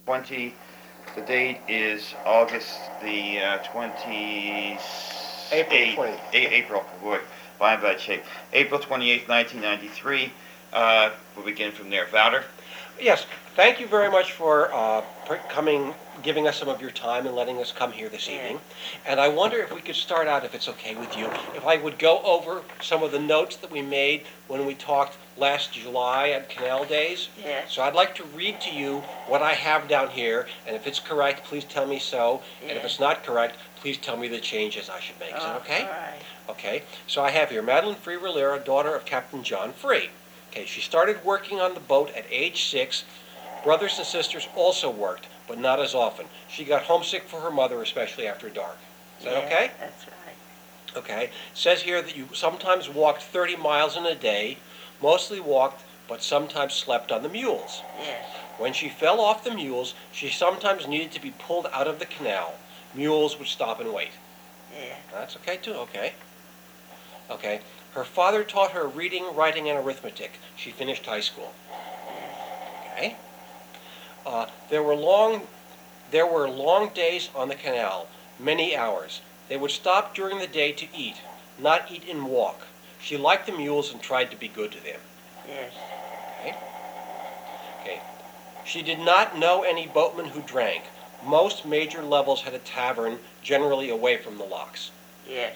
20. The date is August the 28th. April 20th. April, boy, I'm in bad shape. April 28th, 1993. We'll begin from there. Wouter? Yes, thank you very much for coming, giving us some of your time and letting us come here this evening. And I wonder if we could start out, if it's okay with you, if I would go over some of the notes that we made when we talked last July at Canal Days. Yes. So I'd like to read to you what I have down here, and if it's correct, please tell me so. And if it's not correct, please tell me the changes I should make. Is that okay? All right. Okay, so I have here Madeline Free Rillera, daughter of Captain John Free. Okay, she started working on the boat at age 6. Brothers and sisters also worked, but not as often. She got homesick for her mother, especially after dark. Is that okay? That's right. Okay. It says here that you sometimes walked 30 miles in a day, mostly walked, but sometimes slept on the mules. Yes. When she fell off the mules, she sometimes needed to be pulled out of the canal. Mules would stop and wait. Yeah. That's okay too, okay. Okay. Her father taught her reading, writing, and arithmetic. She finished high school. Okay. There were long days on the canal, many hours. They would stop during the day to eat, not eat and walk. She liked the mules and tried to be good to them. Yes. Okay. Okay. She did not know any boatmen who drank. Most major levels had a tavern, generally away from the locks. Yes.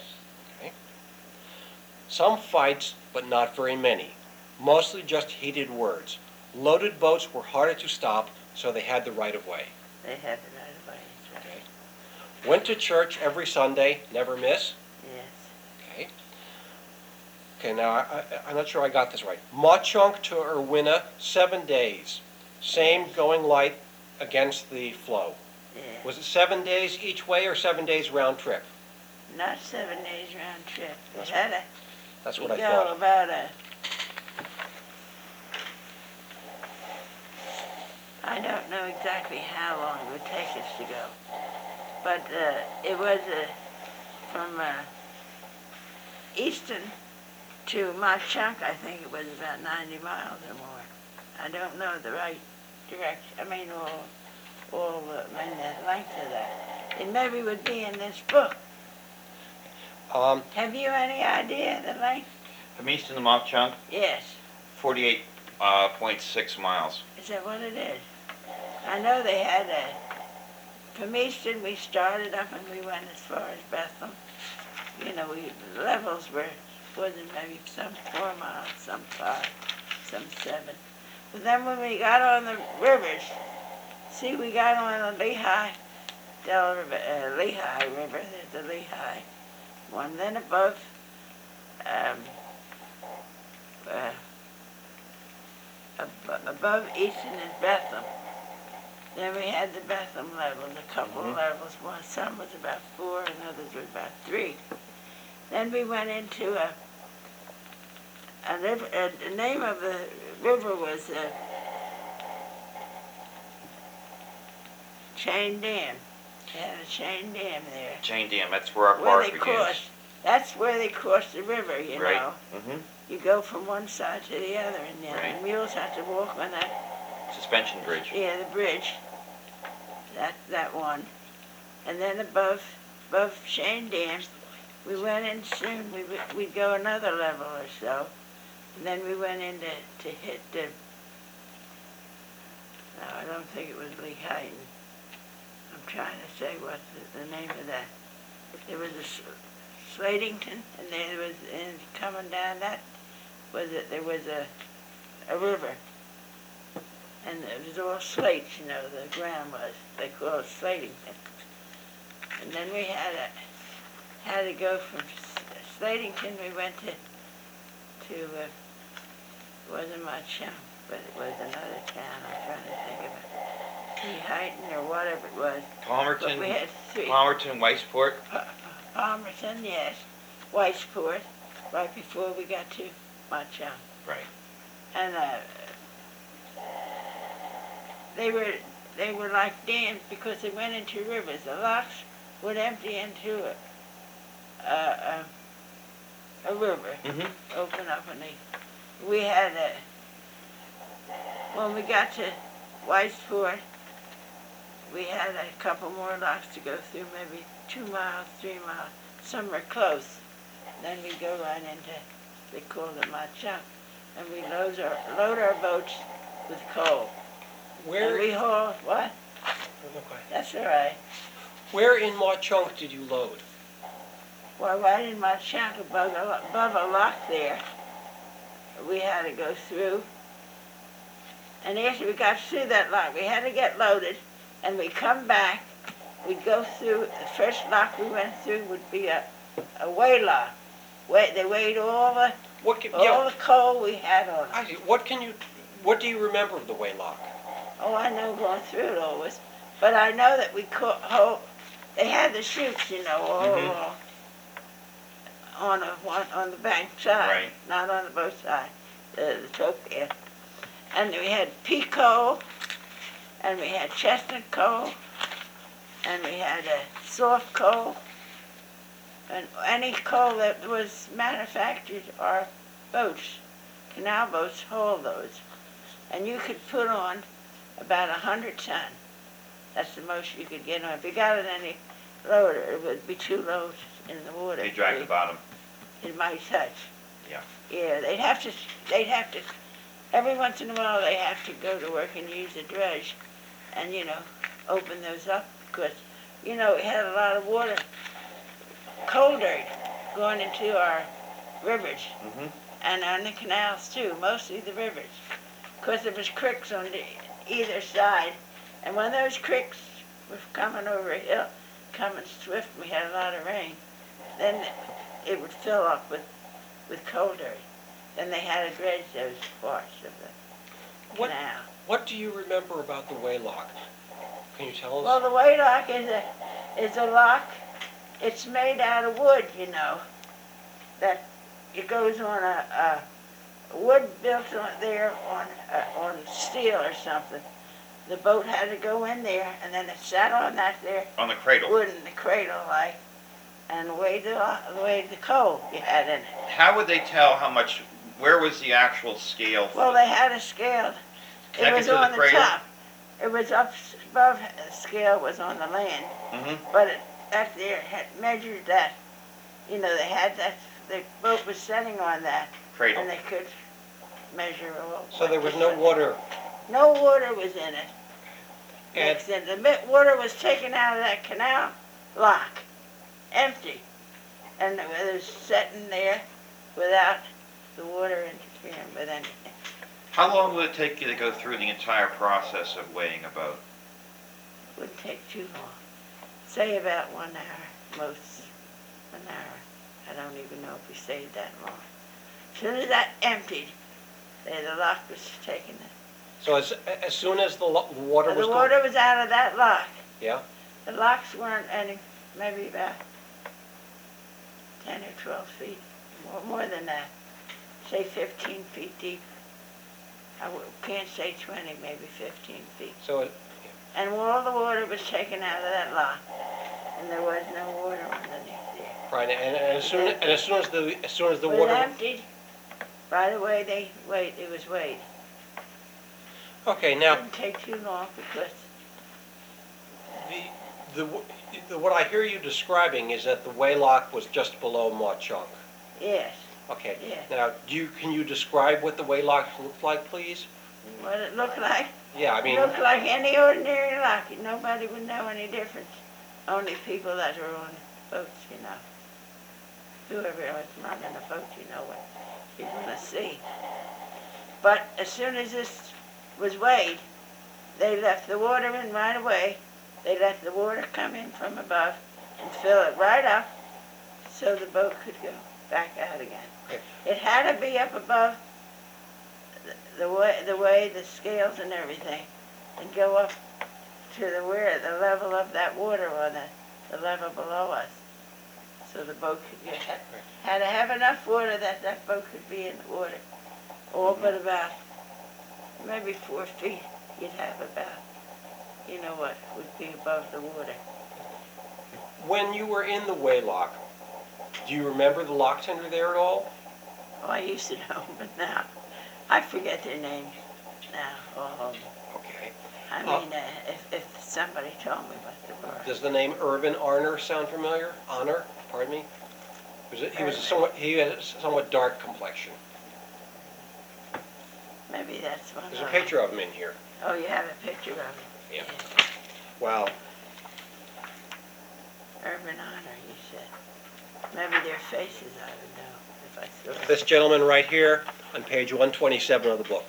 Some fights, but not very many. Mostly just heated words. Loaded boats were harder to stop, so they had the right of way. They had the right of way. That's right. Okay. Went to church every Sunday, never miss. Yes. Okay. Okay, now I'm not sure I got this right. Mauchunk to Irwina, 7 days. Same going light against the flow. Yeah. Was it 7 days each way or 7 days round trip? Not 7 days round trip. That's They had That's to what I go thought. about I don't know exactly how long it would take us to go, but it was from Easton to Mauchunk. I think it was about 90 miles or more. I don't know the right direction. I mean, all the length of that. It maybe would be in this book. Have you any idea the length? From Easton to Mauchunk, Yes. 48.6 miles. Is that what it is? I know they had from Easton we started up and we went as far as Bethlehem. You know, the levels wasn't maybe some 4 miles, some 5, some 7. But then when we got on the rivers, see, we got on the Lehigh River, there's the Lehigh one, then above above Easton is Bethlehem. Then we had the Bethlehem level, a couple of levels. Some was about 4 and others were about 3. Then we went into a river, the name of the river was Chain Dam. They had a chain dam there. Chain Dam, that's where our Where park they begins. crossed. That's where they crossed the river, you Right. know. Mm-hmm. You go from one side to the other, and Right. the mules have to walk on that. Suspension bridge. Yeah, the bridge. That one. And then above Chain Dam, we went in soon. We'd go another level or so. And then we went in to hit the, no, I don't think it was Lehigh. I'm trying to say what the name of that. There was a Slatington, and there was, and coming down that was it. There was a river. And it was all slates, you know, the ground was. They called it Slatington. And then we had to go from Slatington, we went to it wasn't Mauchunk, but it was another town. I'm trying to think of it. Lehighton or whatever it was. Palmerton, But we had 3. Palmerton, Weisport. Palmerton, yes. Weisport, right before we got to Mauchunk. Right. And they were like dams because they went into rivers. The locks would empty into a river, open up, and we had when we got to Weisport, we had a couple more locks to go through, maybe 2 miles, 3 miles. Some were close. Then we go right into, they call it my chunk, and we load our boats with coal. Where, And we haul, what? okay. That's all right. Where in Mauchunk did you load? Well, right in my chunk above a lock there, we had to go through. And after we got through that lock, we had to get loaded, and we come back, we'd go through, the first lock we went through would be a weigh lock. They weighed all the coal we had on it. I see. What do you remember of the Waylock? Oh, I know going through it always, but I know that they had the chutes, you know, all on the bank side, Right. not on the boat side, the top end. And we had pea coal, and we had chestnut coal, and we had soft coal, and any coal that was manufactured, our boats, canal boats, haul those. And you could put on about 100 ton. That's the most you could get on. If you got it any lower, it would be 2 loads in the water. They drag the bottom. It might touch. Yeah. Yeah, they'd have to, every once in a while they have to go to work and use a dredge and, you know, open those up because, you know, we had a lot of water, coal dirt, going into our rivers and on the canals too, mostly the rivers. Because there was creeks on either side, and when those creeks were coming over a hill, coming swift, we had a lot of rain, then it would fill up with coal dirt. Then they had to dredge those parts of the canal. What do you remember about the Waylock? Can you tell us? Well, the Waylock is a lock. It's made out of wood, you know. That it goes on a wood built on there on steel or something. The boat had to go in there, and then it sat on that there On the cradle. wood in the cradle like, and weighed the coal you had in it. How would they tell how much, where was the actual scale? Well, they had a scale. It Connected was to the on the cradle? top. It was up above the scale was on the land. But back there had measured that. You know, they had that. The boat was setting on that, Cradle. and they could measure all. So there was no water. No water was in it. And Mixed in. The water was taken out of that canal lock, empty, and it was sitting there without the water interfering with anything. How long would it take you to go through the entire process of weighing a boat? It wouldn't take too long. Say about 1 hour, most 1 hour. I don't even know if we stayed that long. As soon as that emptied, the lock was taken. so as soon as the water was The gone. water was out of that lock. Yeah. The locks weren't any, maybe about 10 or 12 feet, more than that. Say 15 feet deep. I can't say 20, maybe 15 feet. So And all the water was taken out of that lock, and there was no water underneath there. right, and as soon as the It was water. emptied. Right away, it was weighed. Okay, It now didn't take too long because what I hear you describing is that the Waylock was just below Mauchunk. yes, Okay. Yeah. Now, can you describe what the Waylock looked like, please? what it looked like. Yeah, I mean, It looked like any ordinary lock. Nobody would know any difference. Only people that are on boats, you know. Whoever was running a boat, you know what you're going to see. But as soon as this was weighed, they left the water in right away. They let the water come in from above and fill it right up so the boat could go back out again. Okay. It had to be up above the way the scales and everything, and go up to the level of that water on the level below us, so the boat could get. Had to have enough water that boat could be in the water. All but about maybe 4 feet. You'd have about, you know what, would be above the water. when you were in the Waylock, do you remember the lock tender there at all? Oh, I used to know, but now I forget their names now. All of them. Okay. I mean, if somebody told me what they were. Does the name Irvin Arner sound familiar? Honor, pardon me? He had a somewhat dark complexion. Maybe that's one There's a of picture of him in here. Oh, you have a picture of it? Yeah. Wow. Urban Honor, you said. Maybe their faces, I would know if I saw them. This gentleman right here on page 127 of the book.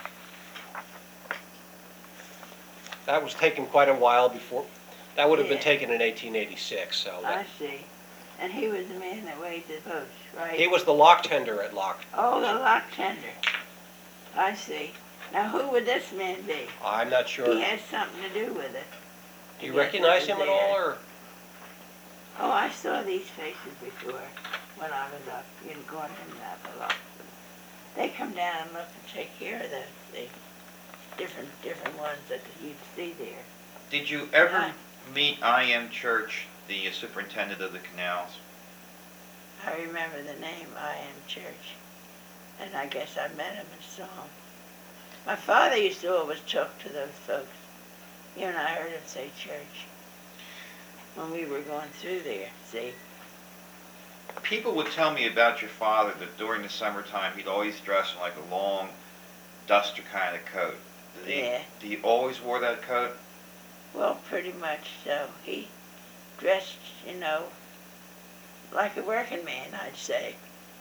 That was taken quite a while before. That would have been Yeah. taken in 1886. So I see. And he was the man that weighed the votes, right? he was the lock tender at Lock. Oh, the lock tender. I see. Now, who would this man be? I'm not sure. He had something to do with it. Do you Yes, recognize it was him at all, there. or? Oh, I saw these faces before when I was up in Gordon a lot. They come down and look and take care of the different ones that you'd see there. Did you ever Yeah. meet I.M. Church, the superintendent of the canals? I remember the name I.M. Church, and I guess I met him and saw him. My father used to always talk to those folks. You and I heard him say church when we were going through there, see? People would tell me about your father that during the summertime he'd always dress in like a long duster kind of coat. Yeah. Did he always wore that coat? Well, pretty much so. He dressed, like a working man, I'd say,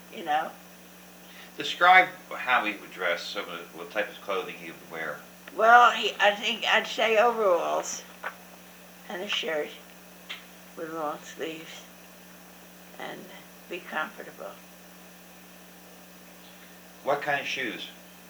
Describe how he would dress, some of the type of clothing he would wear. Well, I think I'd say overalls and a shirt with long sleeves and be comfortable. What kind of shoes?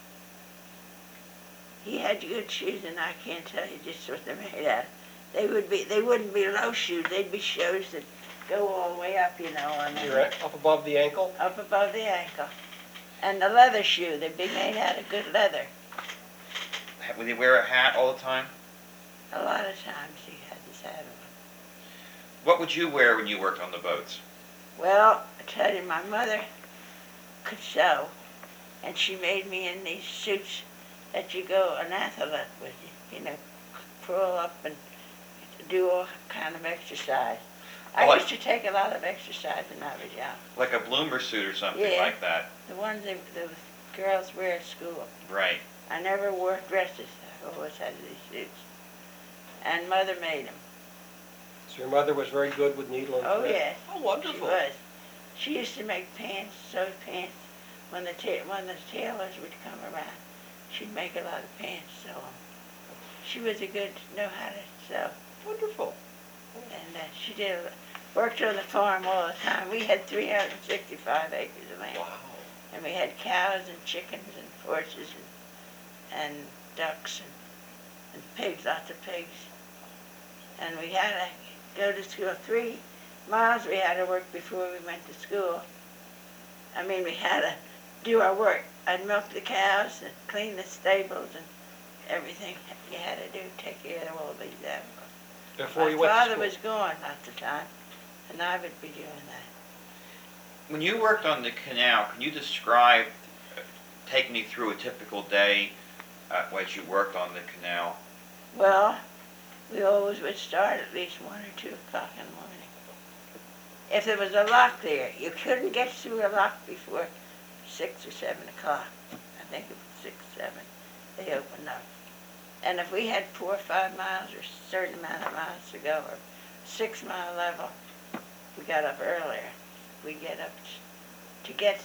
He had good shoes, and I can't tell you just what they're made out of. They wouldn't be low shoes. They'd be shoes that go all the way up, You're up above the ankle? up above the ankle. And the leather shoe, they'd be made out of good leather. Would he wear a hat all the time? A lot of times he had his hat on. What would you wear when you worked on the boats? Well, I tell you, my mother could sew, and she made me in these suits that you go an athlete with, crawl up and do all kind of exercise. I used to take a lot of exercise when I was young. Like a bloomer suit or something Yeah. like that? The ones the girls wear at school. Right. I never wore dresses. I always had these suits. And Mother made them. So your mother was very good with needle and Oh, thread? yes. Oh, She wonderful. was. She used to make pants, sew pants. When the tailors would come around, she'd make a lot of pants, sew 'em. She was know how to sew. Wonderful. And she worked on the farm all the time. We had 365 acres of land. Wow. And we had cows and chickens and horses and ducks and pigs, lots of pigs. And we had to go to school 3 miles we had to work before we went to school. I mean, we had to do our work. I'd milk the cows and clean the stables and everything you had to do, take care of all these animals. Before you My went to father school? was gone at the time, and I would be doing that. When you worked on the canal, can you describe, take me through a typical day as you worked on the canal? Well, we always would start at least 1 or 2 o'clock in the morning. If there was a lock there, you couldn't get through a lock before 6 or 7 o'clock. I think it was 6, 7. They opened up. And if we had 4 or 5 miles or a certain amount of miles to go, or 6-mile level, we got up earlier. We get up to get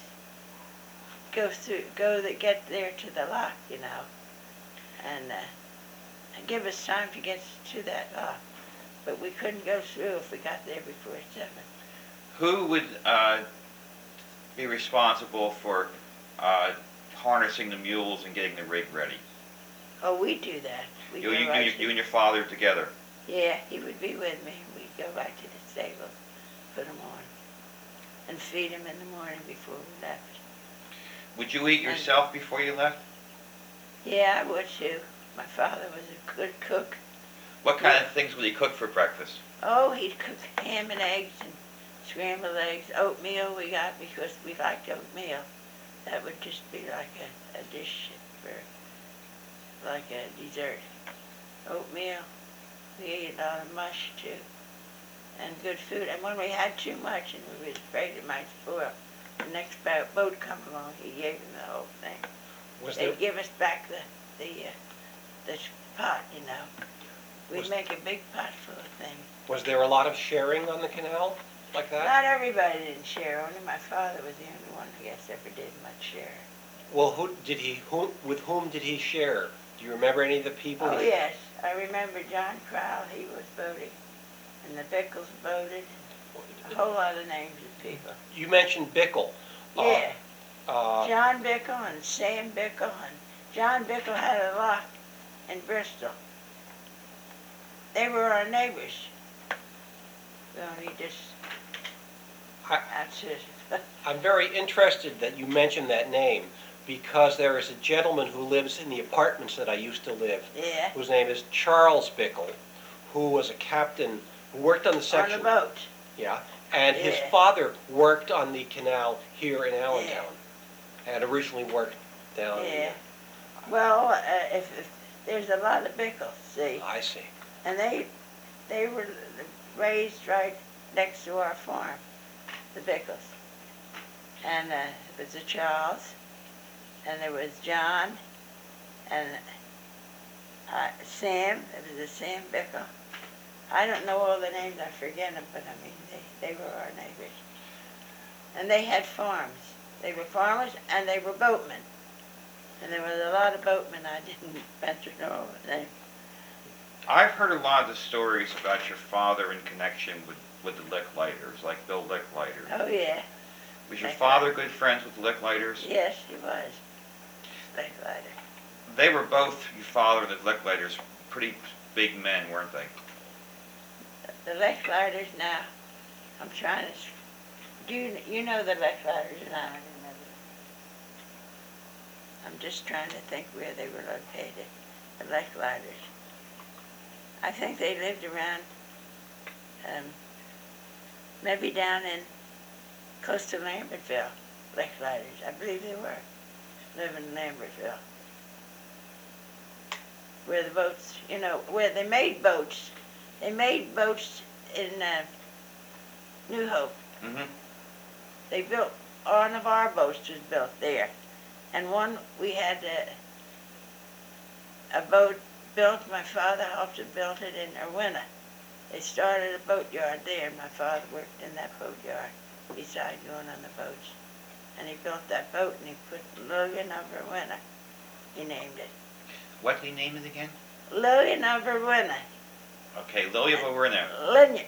there to the lock, and give us time to get to that lock. But we couldn't go through if we got there before 7. Who would be responsible for harnessing the mules and getting the rig ready? Oh, we do that. We You, go you, right you, to- you and your father together? Yeah, he would be with me. We'd go right to the stable, put him on, and feed him in the morning before we left. Would you eat yourself before you left? Yeah, I would too. My father was a good cook. What kind of things would he cook for breakfast? Oh, he'd cook ham and eggs and scrambled eggs. Oatmeal we got because we liked oatmeal. That would just be like a dish for, like a dessert. Oatmeal We ate a lot of mush too, and good food. And when we had too much and we was afraid it might spoil, the next boat come along, he gave them the whole thing. Was there, They'd give us back the pot, you know. We'd Was- make a big pot full of things. was there a lot of sharing on the canal like that? Not everybody didn't share, only my father was the only one who guess ever did much share. Well, with whom did he share? Do you remember any of the people? Oh, yes, I remember John Crowell, he was voting, and the Bickles voted, a whole lot of names of people. You mentioned Bickle. Yeah, Uh, John Bickle and Sam Bickle, and John Bickle had a lock in Bristol. They were our neighbors. We only just I- outsiders. I'm very interested that you mentioned that name because there is a gentleman who lives in the apartments that I used to live, Yeah, whose name is Charles Bickle, who was a captain who worked on the on section. the boat. Yeah, and his Yeah. father worked on the canal here in Allentown, and originally worked down. Yeah. Well, if there's a lot of Bickles, see, I see. and they were raised right next to our farm, the Bickles. And it was a Charles, and there was John, and Sam. It was a Sam Bickle. I don't know all the names. I forget them, but I mean they were our neighbors. And they had farms. They were farmers and they were boatmen. And there was a lot of boatmen. I didn't mention all the names. I've heard a lot of the stories about your father in connection with the Licklighters, like Bill Licklider. Oh yeah. Was your Licklider. father good friends with the Licklighters? Yes, he was. Licklider. They were both, your father and the Licklighters, pretty big men, weren't they? The Licklighters now. I'm trying to. Do you know the Licklighters now? I'm just trying to think where they were located. The Licklighters. I think they lived around, maybe down in close to Lambertville. Licklighters. I believe they were living in Lambertville. Where the boats, you know, where they made boats. They made boats in New Hope. Mm-hmm. They built, one of our boats was built there. And one, we had a boat built, my father helped and built it in Irwina. They started a boatyard there, and my father worked in that boatyard besides going on the boats. And he built that boat and he put Lillian of Irwina, he named it. What did he name it again? Lillian of Irwina. Okay, Lillian, but we're in there. Lillian,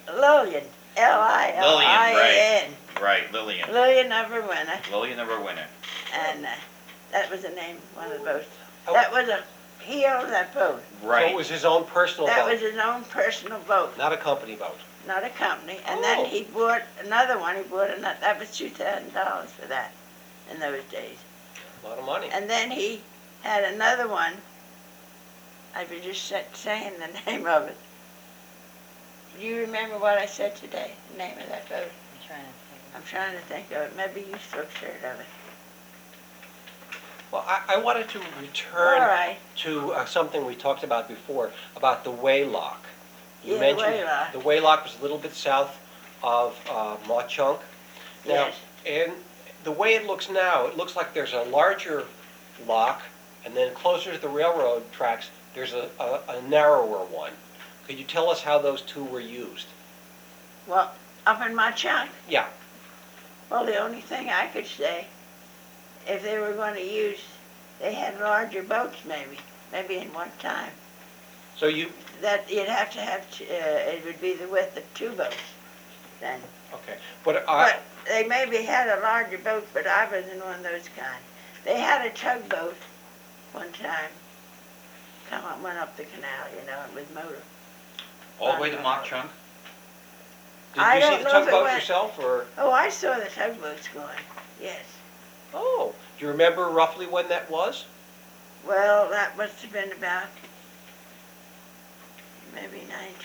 L-I-L-I-A-N. Right, Lillian. Lillian of Irwina. Lillian of our winner. And that was the name of one of the boats. Oh. That was he owned that boat. So Right. it was his own personal That boat, was his own personal boat, not a company boat. not a company. And Oh. then he bought another one. He bought another. That was $2,000 for that in those days. A lot of money. And then he had another one. I was just saying the name of it. Do you remember what I said today? The name of that boat? I'm trying to think of it. Maybe you still heard of it. Well, I wanted to All return right. to something we talked about before, about the Waylock. You Yeah, mentioned Waylock. the Waylock was a little bit south of Mauchunk. Now, Yes. and the way it looks now, it looks like there's a larger lock, and then closer to the railroad tracks, there's a narrower one. Could you tell us how those two were used? Well, up in my chunk. Yeah. Well, the only thing I could say, if they were going to use, they had larger boats maybe in one time. So you, That you'd have to have, it would be the width of two boats then. okay, but But they maybe had a larger boat, but I wasn't one of those kind. They had a tugboat one time, went up the canal, you know, with motor. All the way to Mauch Chunk? did I you see don't the know if it tugboat went- yourself, or? Oh, I saw the tugboats going, yes. Oh, do you remember roughly when that was? Well, that must have been about maybe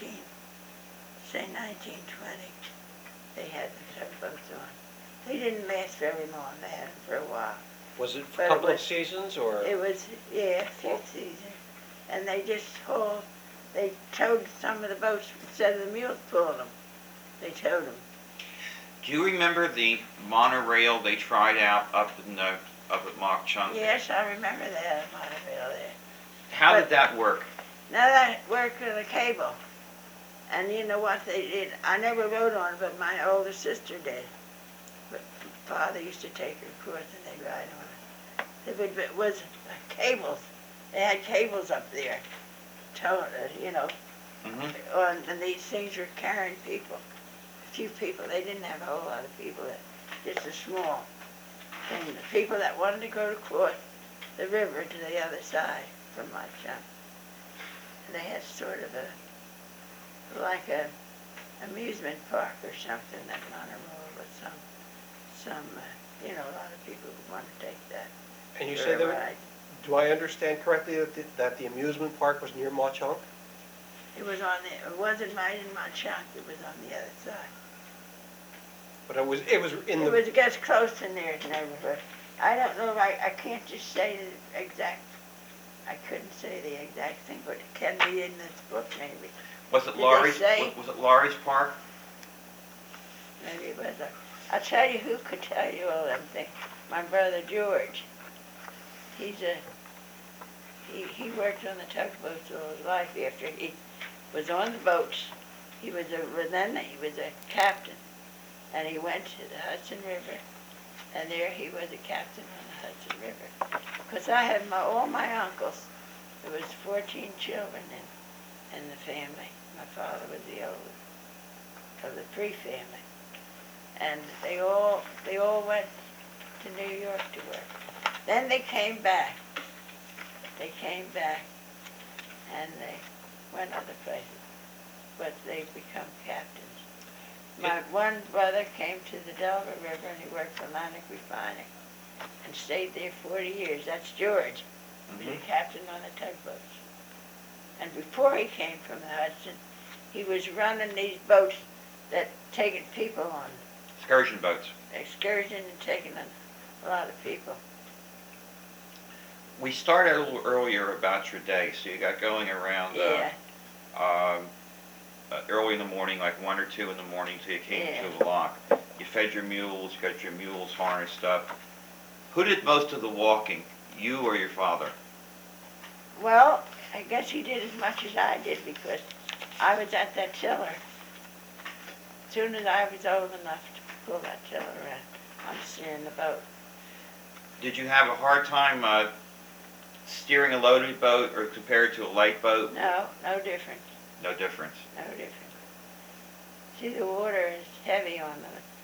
1920. They had the tugboats on. They didn't last very long. They had them for a while. Was it But a it couple of was- seasons, or? It was, yeah, a few seasons. And they just hauled they towed some of the boats instead of the mules pulling them. They towed them. Do you remember the monorail they tried out up at Mauch Chunk? Yes, I remember that monorail there. How but- did that work? Now that worked with a cable. And you know what they did? I never rode on it, but my older sister did. But Father used to take her, of course, and they'd ride on it. It was cables. They had cables up there, you know, Mm-hmm. and these things were carrying people. A few people. They didn't have a whole lot of people. Just a small thing. The people that wanted to go to cross the river to the other side from my chunk. They had sort of like a amusement park or something, that monorail with some, you know, a lot of people would want to take that. And you for say a that, ride. do I understand correctly that the amusement park was near Mauch Chunk? It was it wasn't right in my chunk, it was on the other side. But it was in It the, was just close in their neighborhood. I don't know, I can't just say the exact, I couldn't say the exact thing, but it can be in this book maybe. Was it Did they Laurie's? say? Was it Laurie's Park? Maybe it was I'll tell you who could tell you all them things. My brother George. He worked on the tugboats all his life after he was on the boats. He was a captain, and he went to the Hudson River, and there he was a captain on the Hudson River. Because I had all my uncles. There was 14 children in the family. My father was the oldest of the pre-family. And they all went to New York to work. Then they came back. They came back and they went other places. But they've become captains. My one brother came to the Delaware River and he worked for Atlantic Refining and stayed there 40 years. That's George. He was a captain on the tugboats. And before he came from the Hudson, he was running these boats that taking people on Excursion boats. excursion and taking a lot of people. We started a little earlier about your day, so you got going around Yeah, early in the morning, like 1 or 2 in the morning, till you came Yeah. to the lock. You fed your mules, got your mules harnessed up. Who did most of the walking, you or your father? well, I guess he did as much as I did because I was at that tiller. As soon as I was old enough to pull that tiller around, I'm steering the boat. Did you have a hard time steering a loaded boat or compared to a light boat? No, no difference, No difference. no difference. See, the water is heavy on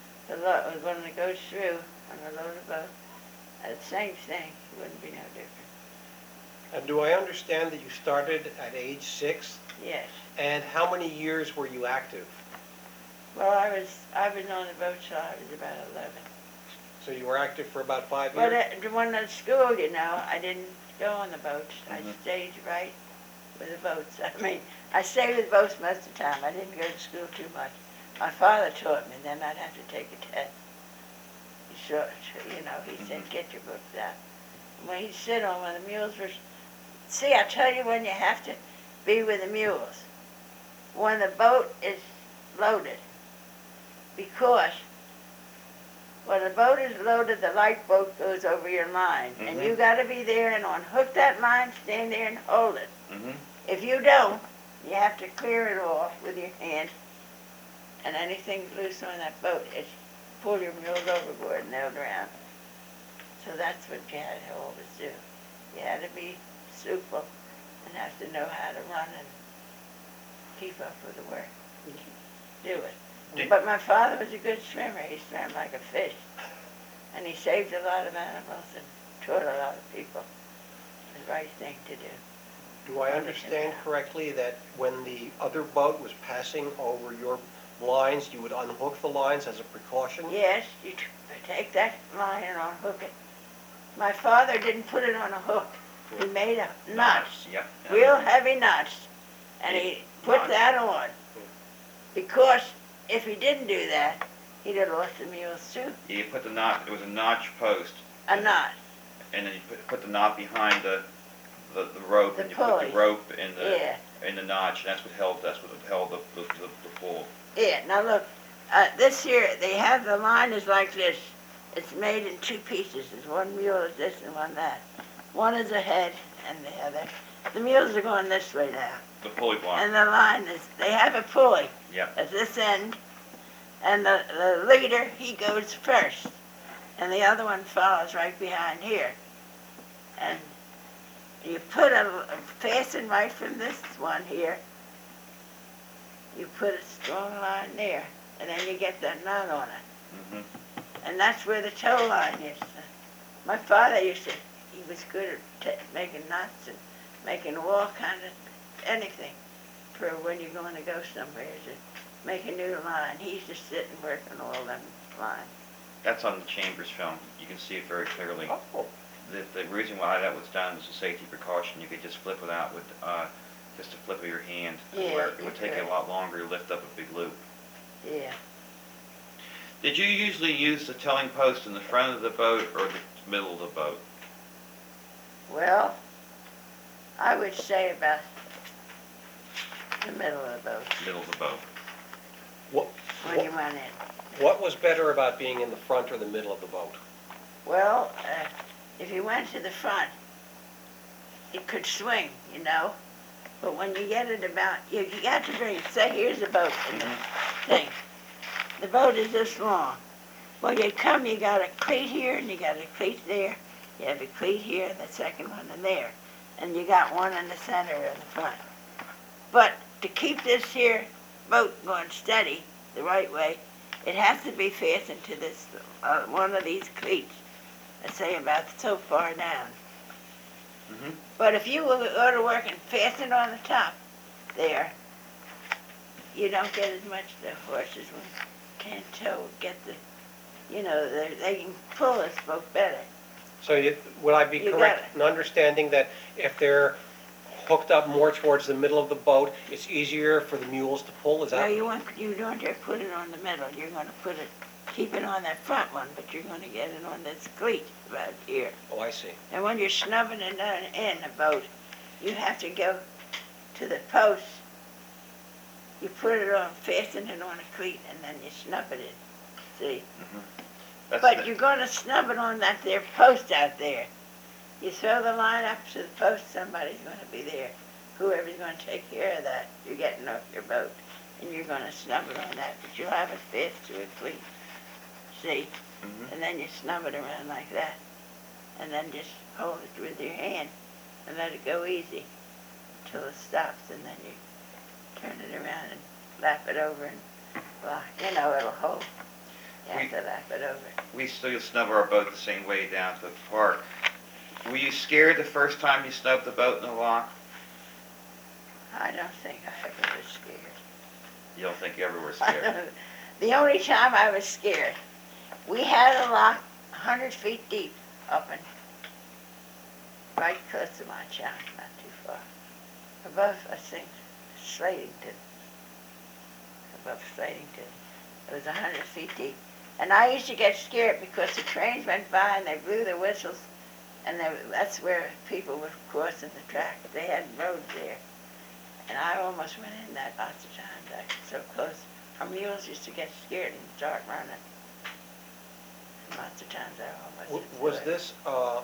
when it goes through on the loaded boat. The same thing, it wouldn't be no different. and do I understand that you started at age 6? Yes. And how many years were you active? Well, I was on the boat till I was about 11. So you were active for about 5 But years? when at school, you know, I didn't go on the boats. I Mhm. stayed right with the boats. I mean, I stayed with boats most of the time. I didn't go to school too much. My father taught me, then I'd have to take a test. He said, get your books out. When he'd sit on when the mules were... See, I tell you when you have to be with the mules. When the boat is loaded. Because when the boat is loaded, the light boat goes over your line. And Mhm. you got to be there and unhook that line, stand there and hold it. Mm-hmm. If you don't, you have to clear it off with your hand. And anything loose on that boat, it's pull your mules overboard and they'll drown. So that's what you had to always do. You had to be supple and have to know how to run and keep up with the work. Do it. Did- But my father was a good swimmer. He swam like a fish. And he saved a lot of animals and taught a lot of people the right thing to do. Do I understand correctly that when the other boat was passing over your lines, you would unhook the lines as a precaution? Yes, you take that line and unhook it. My father didn't put it on a hook. He made a knots, Yep. real heavy knots, and he put Knots. that on. Because if he didn't do that, he'd have lost the mules too. You put the knot. It was a notch post, A knot. and then you put the knot behind the rope, The and you put pulley. the rope in the Yeah. in the notch, and that's what held the pole. Yeah, now look, this here, they have the line is like this. It's made in two pieces. There's one mule is this and one that. One is ahead and the other. The mules are going this way now. The pulley block. And the line is, they have a pulley Yep. at this end. And the leader, he goes first. And the other one follows right behind here. And you put a fasten right from this one here. You put a strong line there. And then you get that knot on it. Mhm. And that's where the tow line is. My father used to, he was good at making knots and making all kinds of anything for when you're going to go somewhere to make a new line. He used to sit and work on all them lines. That's on the Chambers film. You can see it very clearly. Oh, The reason why that was done was a safety precaution. You could just flip it out with just a flip of your hand. Yeah, Where it you would take you could. a lot longer to lift up a big loop. Yeah. Did you usually use the towing post in the front of the boat or the middle of the boat? Well, I would say about the middle of the boat Middle of the boat. when you went in. what was better about being in the front or the middle of the boat? Well, if you went to the front, it could swing, you know. But when you get it about, you got to bring, say here's the boat and the thing. The boat is this long. Well, you come, you got a cleat here and you got a cleat there. You have a cleat here and the second one in there. And you got one in the center of the front. But to keep this here boat going steady the right way, it has to be fastened to this, one of these cleats. Let's say about so far down. Mhm. But if you will go to work and fasten on the top there, you don't get as much, the horses can't tow, get the, you know, they can pull this boat better. So would I be You correct got in understanding that if they're hooked up more towards the middle of the boat, it's easier for the mules to pull? Is No, that? you don't have to put it on the middle, you're gonna keep it on that front one, but you're gonna get it on this cleat about here. Oh, I see. And when you're snubbing it in the boat, you have to go to the post. You put it on, fasten it on a cleat, and then you snub it in. See? That's But the- you're gonna snub it on that there post out there. You throw the line up to the post, somebody's gonna be there. Whoever's gonna take care of that, you're getting off your boat, and you're gonna snub it on that, but you'll have it fast to a cleat. See? Mhm. And then you snub it around like that. And then just hold it with your hand and let it go easy until it stops, and then you turn it around and lap it over and, well, you know, it'll hold. You have to lap it over. We still snub our boat the same way down to the park. Were you scared the first time you snubbed the boat in the lock? I don't think I ever was scared. You don't think you ever were scared? The only time I was scared, we had a lock 100 feet deep up in, right close to my town, not too far. Above, I think, Slatington. Above Slatington. It was 100 feet deep. And I used to get scared because the trains went by and they blew their whistles, and that's where people were crossing the track. They had roads there. And I almost went in that lots of times. I was so close. Our mules used to get scared and start running. And lots of times I almost didn't Was do it. this,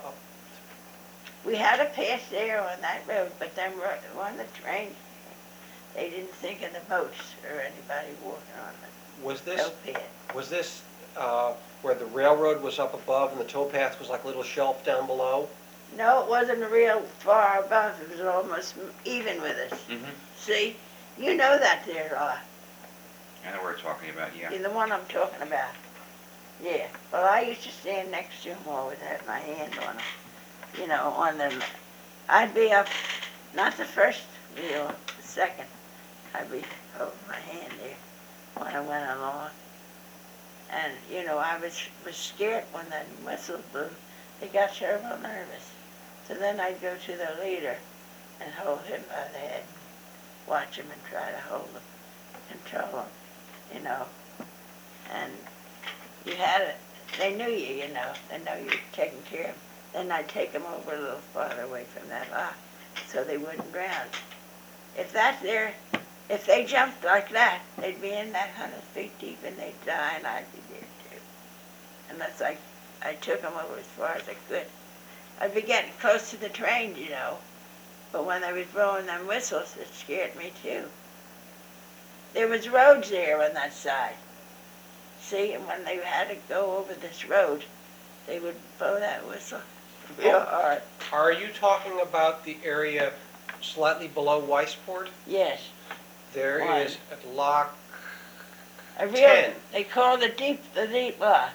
We had a pass there on that road, but then on the train, they didn't think of the boats or anybody walking on was the this, tow path. was this, where the railroad was up above and the towpath was like a little shelf down below? No, it wasn't real far above. It was almost even with us. Mm-hmm. See, you know that there, I know what we're talking about, yeah. you're the one I'm talking about. Yeah. Well, I used to stand next to him always, have my hand on him. You know, on the, I'd be up, not the first wheel, the second. I'd be holding my hand there when I went along. And, you know, I was scared when that whistle blew. They got terrible nervous. So then I'd go to the leader and hold him by the head, and watch him and try to hold him, control him, you know. And you had it, they knew you, you know. They know you were taking care of them. Then I'd take them over a little farther away from that lock so they wouldn't drown. if that there, if they jumped like that, they'd be in that 100 feet deep and they'd die and I'd be there too. Unless I took them over as far as I could. I'd be getting close to the train, you know. But when they was blowing them whistles, it scared me too. There was roads there on that side. See, and when they had to go over this road, they would blow that whistle real hard. Are you talking about the area slightly below Weisport? Yes. There One. is at Lock A real, 10. they call the deep lock.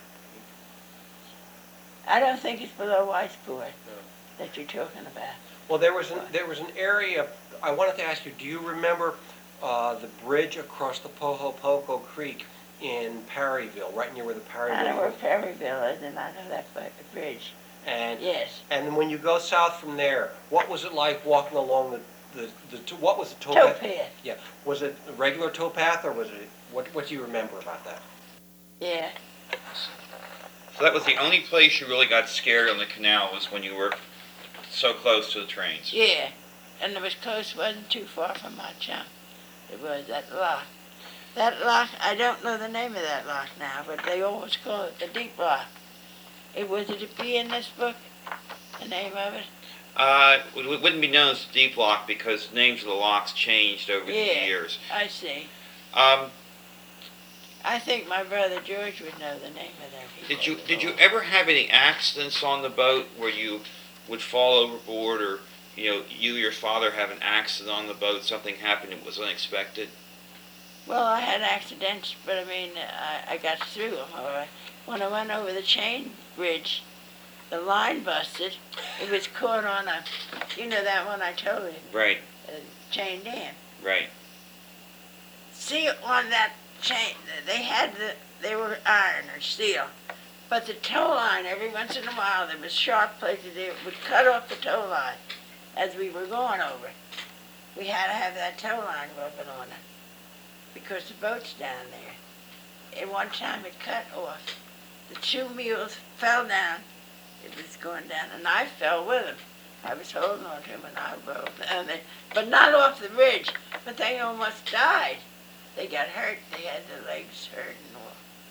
I don't think it's below Weisport that you're talking about. Well, there was an area, I wanted to ask you, do you remember the bridge across the Pohopoco Creek in Perryville, right near where the I know Perryville where is? Perryville is, and I know that bridge. And Yes. and when you go south from there, what was it like walking along what was the towpath? Towpath. Yeah, was it a regular towpath or was it, what do you remember about that? Yeah. So that was the only place you really got scared on the canal, was when you were so close to the trains. Yeah. And it was close, wasn't too far from my chum. It was that lock. That lock, I don't know the name of that lock now, but they always call it the deep lock. Would it be in this book, the name of it? It wouldn't be known as the Deep Lock because names of the locks changed over the Yeah. years. I see. Um, I think my brother George would know the name of that. did you ever have any accidents on the boat where you would fall overboard, or you or your father have an accident on the boat? Something happened that was unexpected. Well, I had accidents, but I mean, I got through them. When I went over the chain bridge, the line busted. It was caught on that one I told you, Right, chain dam. right. See, on that chain, they were iron or steel, but the tow line, every once in a while, there was sharp places there, would cut off the tow line as we were going over. We had to have that tow line rubbing on it because the boat's down there. And one time it cut off. The two mules fell down. It was going down, and I fell with them. I was holding on to him, and I rolled down there, but not off the bridge. But they almost died. They got hurt. They had their legs hurt and all.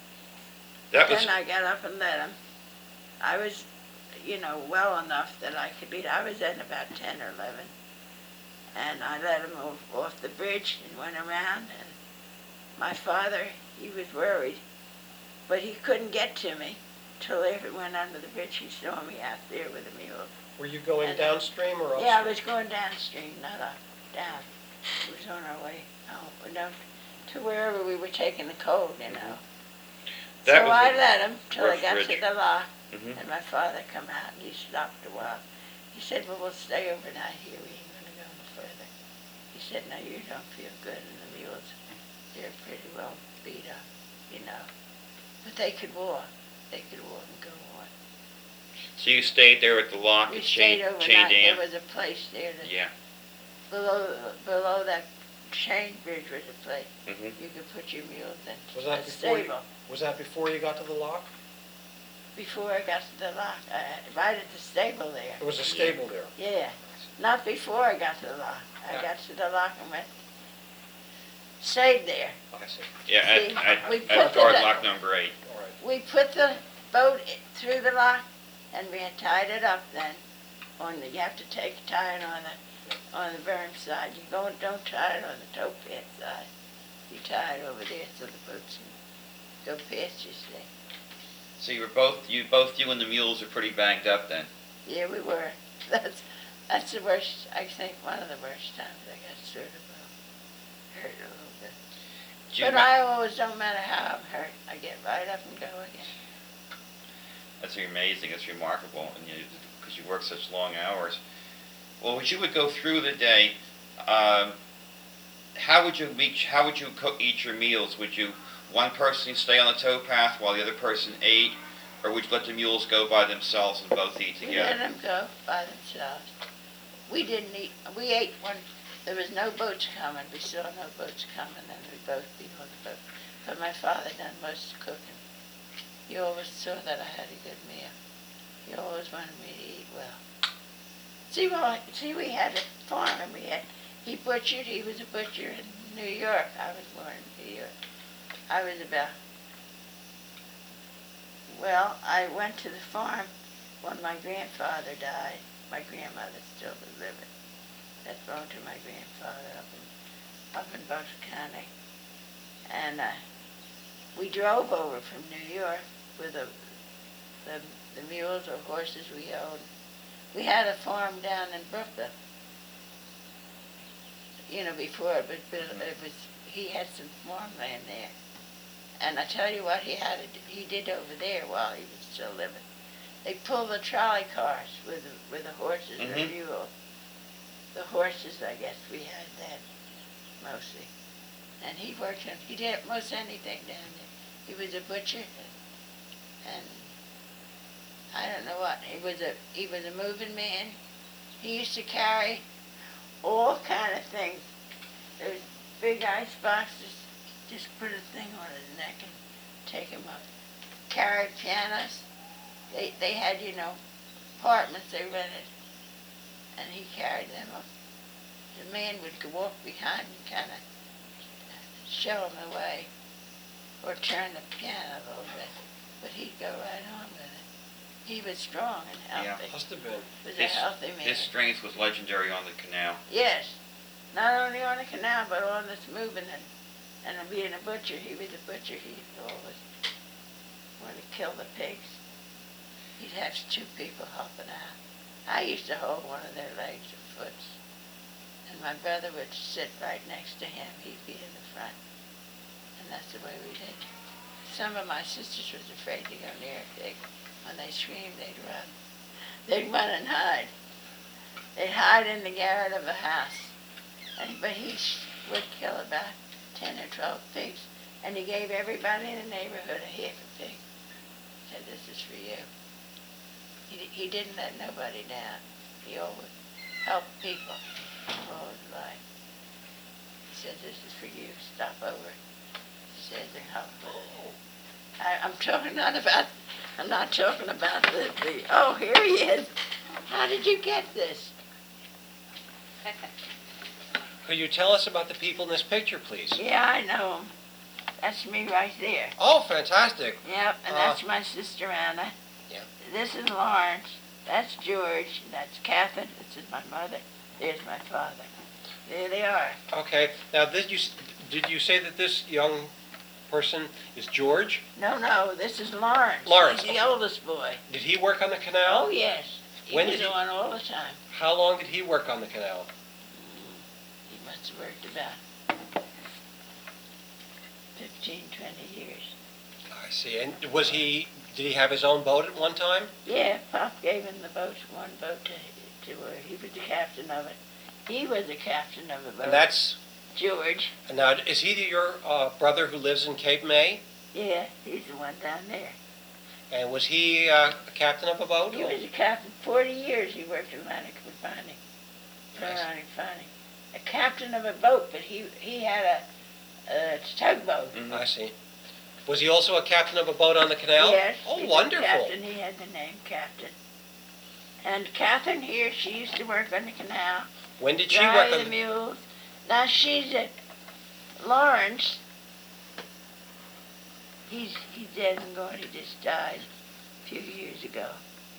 Then I got up and let them. I was, well enough that I could I was in about 10 or 11. And I let them off the bridge and went around. And my father, he was worried, but he couldn't get to me till after it went under the bridge. He saw me out there with the mule. Were you going downstream or upstream? Yeah, I was going downstream, not up, down. It was on our way down to wherever we were taking the cold, So I let him till I got to the lock, and my father come out and he stopped a while. He said, well, we'll stay overnight here. We ain't going to go no further. He said, no, you don't feel good, and the mules, they're pretty well beat up, But they could walk. They could walk and go on. So you stayed there at the lock We at stayed Chain overnight. Dam? There was a place there that Yeah. below that chain bridge was a place. Mm-hmm. You could put your mules in. Was that a before stable. Was that before you got to the lock? Before I got to the lock, right at the stable there. There was a stable there. Yeah, not before I got to the lock. Yeah. I got to the lock and stayed there. Oh, I see. Yeah, See, we at put guard the- lock number 8. All right. We put the boat through the lock, and we had tied it up then. You have to tie it on the berm side. You don't tie it on the towpath side. You tie it over there so the boats can go past you, see. So you and the mules are pretty banged up then. Yeah, we were. That's the worst, I think, one of the worst times I got sort of hurt a little bit. But I always, don't matter how I'm hurt, I get right up and go again. That's amazing. It's remarkable, and because you work such long hours. Well, as you would go through the day, how would you eat your meals? Would you one person stay on the towpath while the other person ate, or would you let the mules go by themselves and both eat We together? let them go by themselves. We didn't eat. We ate when there was no boats coming. We saw no boats coming, and we both be on the boat. But my father done most of the cooking. He always saw that I had a good meal. He always wanted me to eat well. See, we had a farm, and He butchered. He was a butcher in New York. I was born in New York. I was about, well, I went to the farm when my grandfather died. My grandmother still was living. That belonged to my grandfather up in Bucks County. And we drove over from New York with the mules or horses we owned. We had a farm down in Brooklyn. You know, before it was built, he had some farmland there. And I tell you what he did over there while he was still living. They pulled the trolley cars with the horses or Mhm. mules. The horses, I guess, we had then, mostly. And he did most anything down there. He was a butcher, and I don't know what. He was a moving man. He used to carry all kind of things. Those big ice boxes, just put a thing on his neck and take him up. Carried pianos. They had, you know, apartments they rented, and he carried them up. The man would walk behind and kind of show him the way, or turn the piano a little bit, but he'd go right on with it. He was strong and healthy. Must have been. Was a healthy man. His strength was legendary on the canal. Yes, not only on the canal, but on this moving and being a butcher. He was a butcher. He always wanted to kill the pigs. He'd have two people helping out. I used to hold one of their legs or foots, and my brother would sit right next to him. He'd be in the front, and that's the way we did. Some of my sisters was afraid to go near a pig. When they screamed, they'd run. They'd run and hide. They'd hide in the garret of a house. But he would kill about 10 or 12 pigs, and he gave everybody in the neighborhood a half a pig. He said, "This is for you." He didn't let nobody down. He always helped people all his life. He said, "This is for you. Stop over." He said, "They're helpful." I'm not talking about the, oh, here he is. How did you get this? Could you tell us about the people in this picture, please? Yeah, I know him. That's me right there. Oh, fantastic. Yep, and that's my sister Anna. Yeah. This is Lawrence. That's George. That's Catherine. This is my mother. There's my father. There they are. Okay. Now, did you say that this young person is George? No, this is Lawrence. Lawrence. He's the oldest boy. Did he work on the canal? Oh, yes. He When was did he- on all the time. How long did he work on the canal? He must have worked about 15, 20 years. I see. And did he have his own boat at one time? Yeah, Pop gave him the boat, one boat to where he was the captain of it. He was the captain of the boat. And that's, George. now, is he your brother who lives in Cape May? Yeah, he's the one down there. And was he a captain of a boat? He was a captain. 40 years he worked in Atlantic refining. Atlantic refining. A captain of a boat, but he had a tugboat. Mhm. I see. Was he also a captain of a boat on the canal? Yes. Oh, he was wonderful. Captain. He had the name captain. And Catherine here, she used to work on the canal. When did she Drive work the on mules. Now she's at Lawrence. He's dead and gone. He just died a few years ago.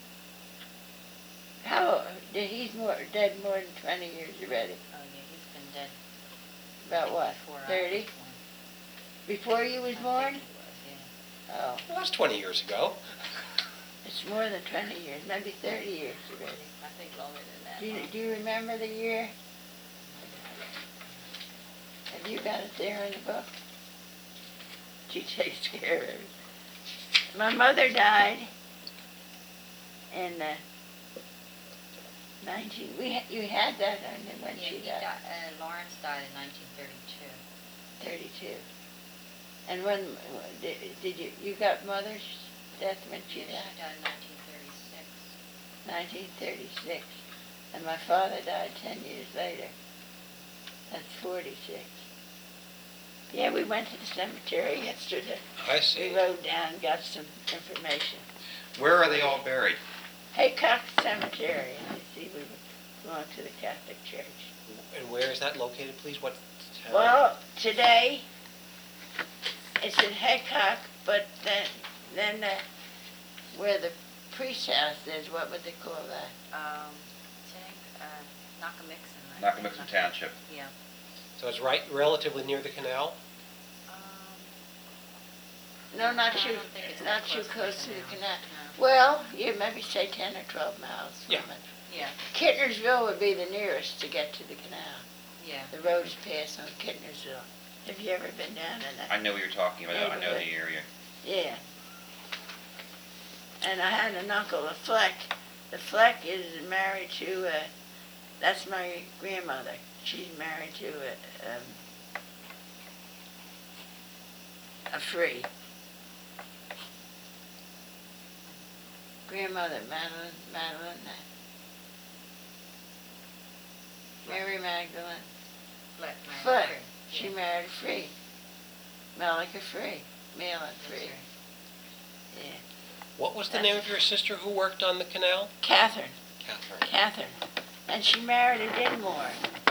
He's dead more than 20 years already. Oh, yeah, he's been dead. About what? Before I 30? was born. Before you was I born? think he was, Oh, Well, that's 20 years ago. it's more than 20 years, maybe 30 years already. yeah. I think longer than that. Do you remember the year? Have you got it there in the book? She takes care of it. My mother died in 19. You had that when Yeah, she he died. Lawrence died in 1932. 32. And when did you got mother's death when she She died? died in 1936. 1936. And my father died 10 years later. That's 46. Yeah, we went to the cemetery yesterday. I We see. rode down and got some information. Where are they all buried? Haycock Cemetery, and you see we were going to the Catholic Church. And where is that located, please? What town? Well, today, it's in Hancock, but then where the priest house is, what would they call that? Nakamixon. Nakamixon Township. Yeah. So it's right, relatively near the canal? No, not I too, don't think it's not that too close close to to the the canal. canal. Well, you maybe say 10 or 12 miles from Yeah. it. Yeah, Kittnersville would be the nearest to get to the canal. yeah. The roads pass on Kittnersville. Have you ever been down in that? I know what you're talking about. I know the Neighborhood. area. Yeah. And I had an uncle, a Fleck. The Fleck is married to, that's my grandmother. She's married to a Free. Grandmother, Madeline, Mary Magdalene. Fleck. She married a Free. Malika Free. Malin Free. Yeah. What was the name of your sister who worked on the canal? Catherine. Catherine. And she married a Dinmore.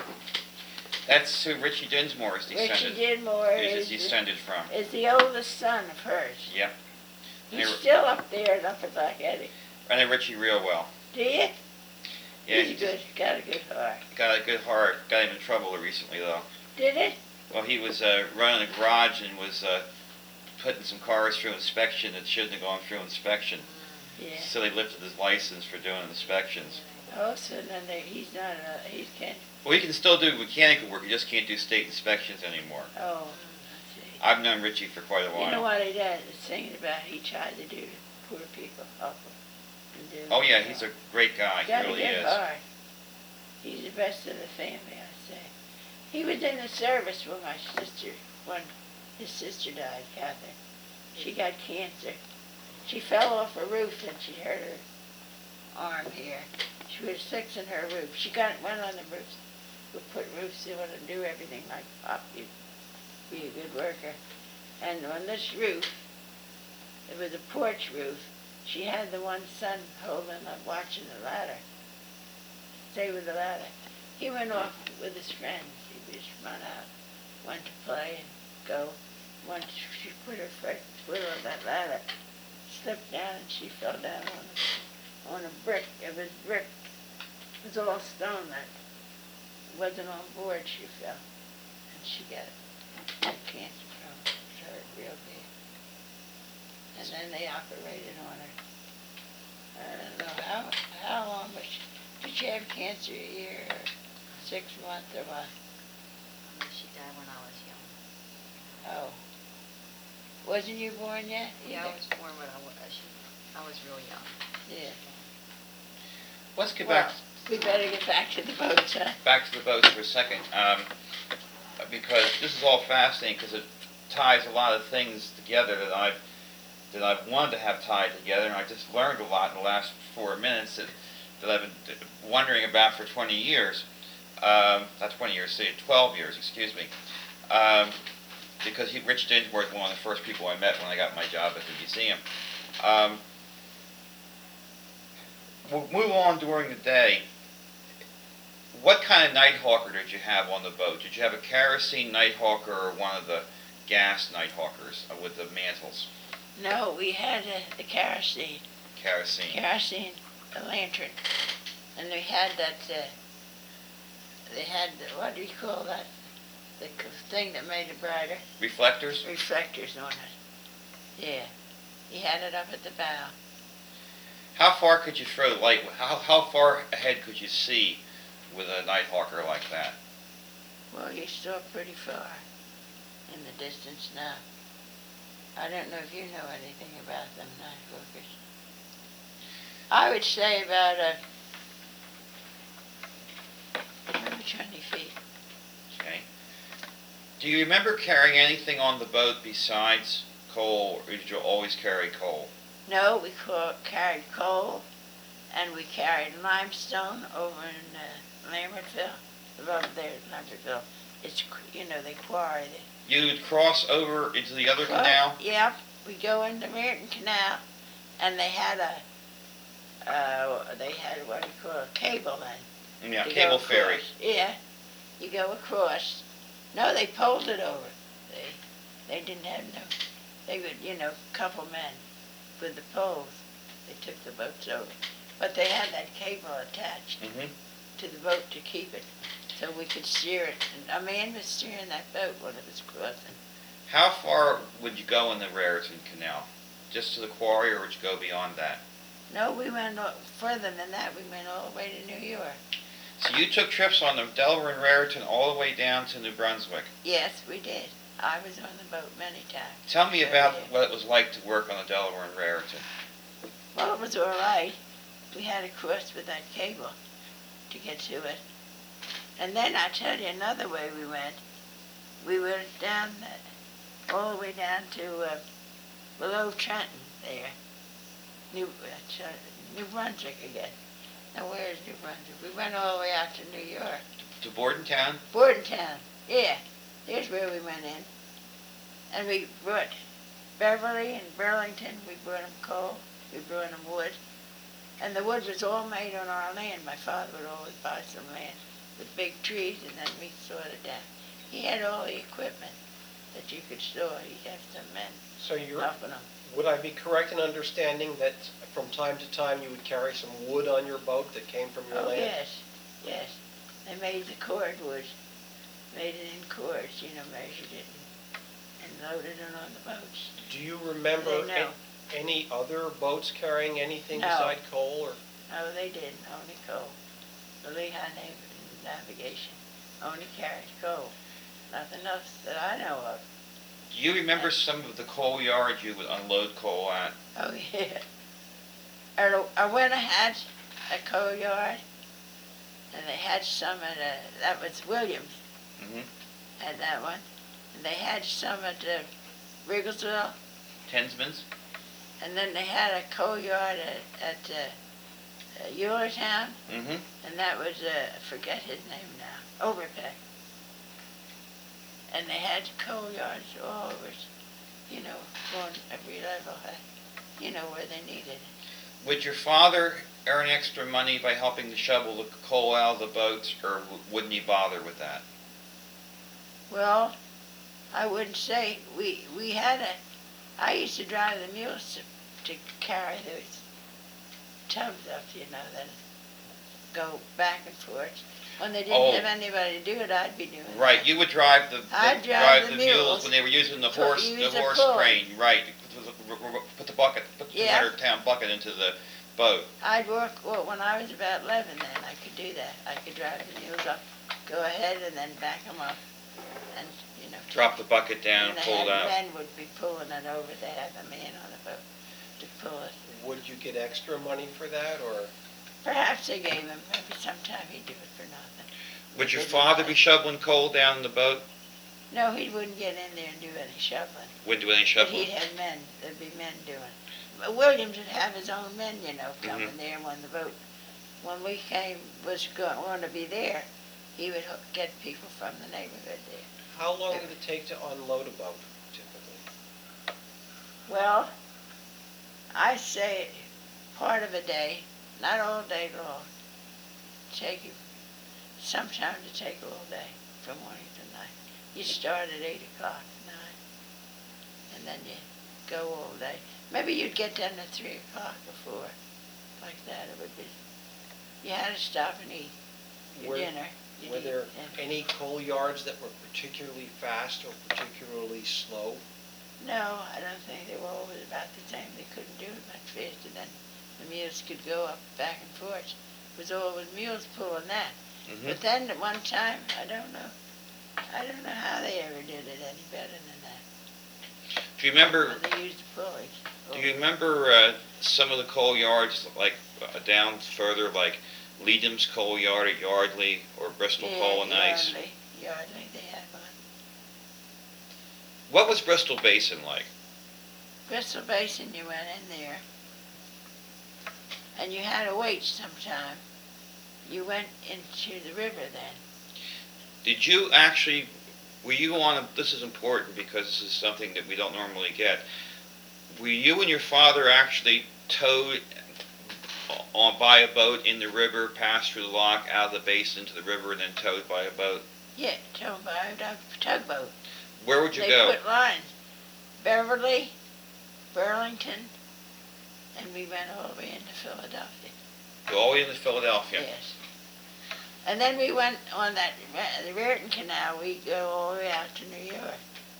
That's who Richie Dinsmore is Richie descended. Dinmore Is is, descended from. is the oldest son of hers. Yep. He's They were- still up there in Upper Black Eddy. I know Richie real well. Do you? Yeah, He's good. Got a good heart. got a good heart. Got him in trouble recently though. Did it? Well, he was running a garage and was putting some cars through inspection that shouldn't have gone through inspection. Yeah. So they lifted his license for doing inspections. Oh, so then he's not, he can't, Well, he can still do mechanical work. He just can't do state inspections anymore. oh, I see. I've known Richie for quite a while. You know what he does? It's thinking about he tried to do to poor people, help them. And do Oh yeah, them he's well. a great guy. He Got a really good is. heart. He's the best of the family, I say. He was in the service when his sister died, Catherine. She got cancer. She fell off a roof and she hurt her arm here. She was fixing her roof. She went on the roofs, would put roofs on and do everything like Pop. You'd be a good worker. And on this roof, it was a porch roof. She had the one son holding up, watching the ladder. Stay with the ladder. He went off with his friends. He just run out, went to play and go. Once she put her foot on that ladder, slipped down and she fell down on a brick. It was brick. It was all stone that wasn't on board. She fell and she got cancer from it. It hurt real bad. And then they operated on her. I don't know how long, but did she have cancer a year or 6 months or what? She died when I was young. Oh. Wasn't you born yet? Yeah, I was born when I was real young. Yeah. Let's get Well, we better get back to the boats, huh? back to the boats for a second, because this is all fascinating because it ties a lot of things together that I've wanted to have tied together, and I just learned a lot in the last 4 minutes that I've been wondering about for 20 years. Not 20 years, say 12 years, excuse me. Because Rich Dinsmore was one of the first people I met when I got my job at the museum. We'll move on during the day. What kind of Nighthawker did you have on the boat? Did you have a kerosene Nighthawker or one of the gas Nighthawkers with the mantles? No, we had the kerosene. Kerosene. A lantern. And they had that, what do you call that? The thing that made it brighter? Reflectors? Reflectors on it. Yeah. He had it up at the bow. How far could you throw the light? How far ahead could you see with a Nighthawker like that? Well, you saw pretty far in the distance now. I don't know if you know anything about them Nighthawkers. I would say about 20 feet. Okay. Do you remember carrying anything on the boat besides coal, or did you always carry coal? No, we carried coal, and we carried limestone over in Lambertville, above there in Lambertville. It's, they quarry it. You'd cross over into the other canal? Yep, we go into Merton Canal, and they had what do you call it, cable then. Yeah, to cable go ferry. across. Yeah, You go across. No, they poled it over. They didn't have no, they would, couple men with the poles. They took the boats over. But they had that cable attached Mm-hmm. to the boat to keep it, so we could steer it. And a man was steering that boat when it was crossing. How far would you go in the Raritan Canal? Just to the quarry, or would you go beyond that? No, we went further than that. We went all the way to New York. So you took trips on the Delaware and Raritan all the way down to New Brunswick. Yes, we did. I was on the boat many times. Tell me Sure about did. what it was like to work on the Delaware and Raritan. Well, it was all right. We had to cross with that cable to get to it. And then I tell you another way we went. We went down, all the way down to below Trenton there. New Brunswick again. Now where is New Brunswick? We went all the way out to New York. To Bordentown? Bordentown, yeah. There's where we went in. And we brought Beverly and Burlington, we brought them coal, we brought them wood. And the wood was all made on our land. My father would always buy some land with big trees, and then we sawed it down. He had all the equipment that you could saw. He'd have some men So you're, helping him. would I be correct in understanding that from time to time you would carry some wood on your boat that came from your Oh, land? yes, yes. They made the cordwood, made it in cords, measured it and loaded it on the boats. Do you remember They know. any other boats carrying anything No. beside coal? Or No, they didn't, only coal. The Lehigh Navigation only carried coal. Nothing else that I know of. Do you remember some of the coal yards you would unload coal at? Oh, yeah. I went and had a coal yard, and they had some at that was Williams, Mm-hmm. had that one. And they had some at Rigglesville, Tensman's? and then they had a coal yard at Eulertown, Mm-hmm. and that was, I forget his name now, Overpeck. And they had coal yards all over, on every level, where they needed it. Would your father earn extra money by helping to shovel the coal out of the boats, or wouldn't he bother with that? Well, I wouldn't say, we had I used to drive the mules to carry those tubs up, that go back and forth. When they didn't Oh. have anybody to do it, I'd be doing it. Right, you would drive I'd drive the mules mules. when they were using the Pull- horse use the horse pulley. crane, right? Put the bucket, put the Yeah. 200-pound bucket into the boat. I'd work, when I was about 11 then, I could do that. I could drive the mules up, go ahead and then back them up, and, Drop the bucket down, and pull it out. men would be pulling it over. They have a man on the boat to pull it. would you get extra money for that, or? Perhaps they gave him, maybe sometime he'd do it for nothing. Would your They did father not. be shoveling coal down the boat? No, he wouldn't get in there and do any shoveling. Wouldn't do any But shoveling? he'd have men, there'd be men doing it. But Williams would have his own men, coming Mhm. there when the boat, when we was going to be there, he would get people from the neighborhood there. How long did it take to unload a boat, typically? Well, I say part of a day, not all day long. Sometimes it take all day, from morning to night. You start at 8 o'clock at night, and then you go all day. Maybe you'd get done at 3 o'clock or 4, like that. It would be. You had to stop and eat your Were- dinner. You'd Were eat there dinner. any coal yards that were particularly fast or particularly slow? No, I don't think they were always about the same. They couldn't do it much faster than the mules could go up back and forth. It was always mules pulling that. Mm-hmm. But then at one time, I don't know how they ever did it any better than that. Do you remember? Well, they used pulleys. Do you remember some of the coal yards, like down further, like Leadham's Coal Yard at Yardley or Bristol Coal and Ice? Yardley, they had one. What was Bristol Basin like? Bristol Basin, you went in there, and you had to wait sometime. You went into the river then. Did you actually, were you on a, this is important because this is something that we don't normally get. Were you and your father actually towed by a boat in the river, passed through the lock, out of the basin into the river, and then towed by a boat? Yeah, tugboat. Where would you They go? put lines. Beverly, Burlington, and we went all the way into Philadelphia. Go all the way into Philadelphia. Yes. And then we went on the Raritan Canal. We go all the way out to New York.